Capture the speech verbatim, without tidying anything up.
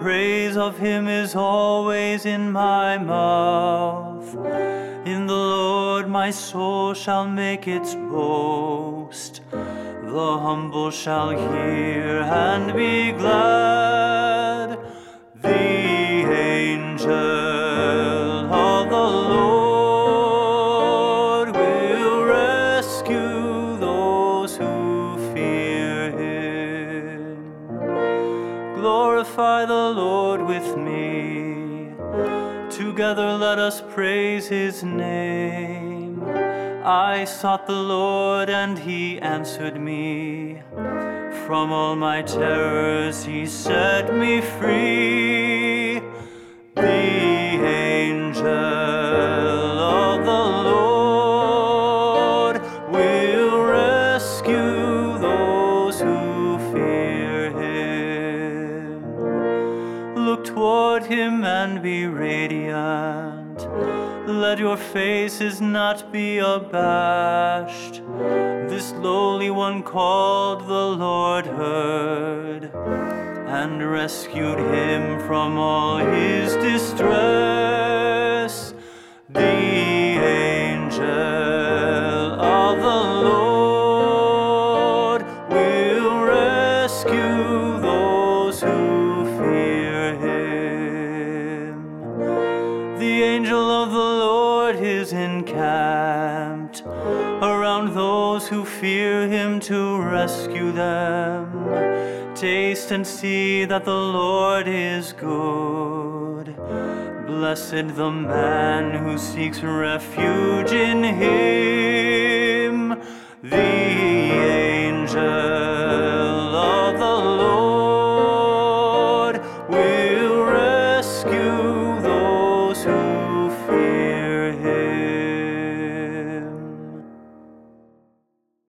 praise of him is always in my mouth. In the Lord my soul shall make its boast. The humble shall hear and be glad. The angel of the Lord will rescue those who fear him. Glorify the Lord with me. Together let us praise his name. I sought the Lord and he answered me. From all my terrors he set me free. The angel of the Lord will rescue those who fear him. Look toward him and be radiant. Let your faces not be abashed. This lowly one called the Lord heard, and rescued him from all his distress. The angel of the Lord will rescue those who fear him. The angel of the Lord is encamped around those who fear him to rescue them. Taste and see that the Lord is good. Blessed the man who seeks refuge in him. The